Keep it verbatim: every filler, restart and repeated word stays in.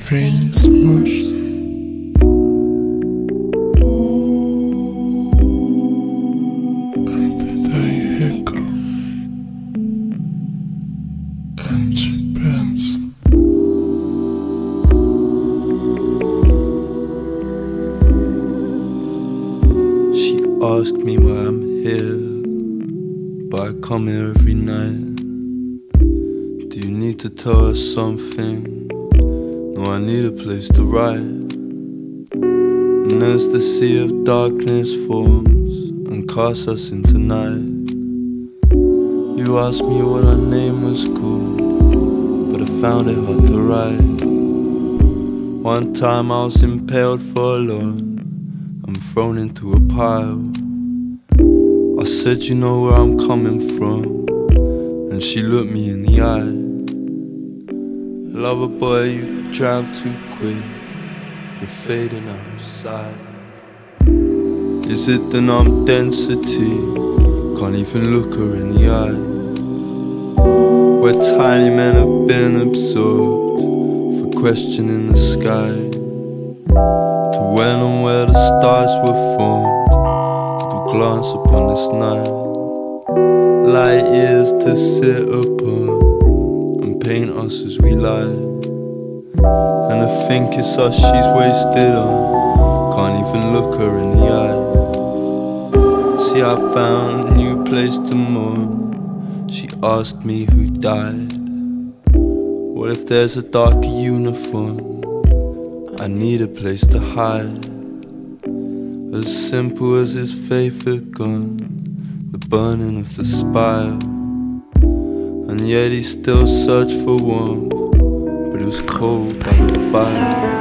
brain is smushed. And did I hiccup? And she bends. She asked me why I'm here, but I come here every night. Do you need to tell her something? No, I need a place to ride. And as the sea of darkness forms and casts us into night, you asked me what our name was called, but I found it hard to write. One time I was impaled for a lawn and thrown into a pile. I said, you know where I'm coming from, and she looked me in the eye. Lover boy, you drive too quick, you're fading outside. Is it the numb density? Can't even look her in the eye. Where tiny men have been absorbed for questioning the sky, to when and where the stars were formed, to glance upon this night. Light years to sit upon and paint us as we lie. And I think it's us she's wasted on, can't even look her in the eye. See, I found a new place to mourn. She asked me who died. What if there's a darker uniform? I need a place to hide. As simple as his favorite gun, the burning of the spire. And yet he still searched for warmth, but it was cold by the fire.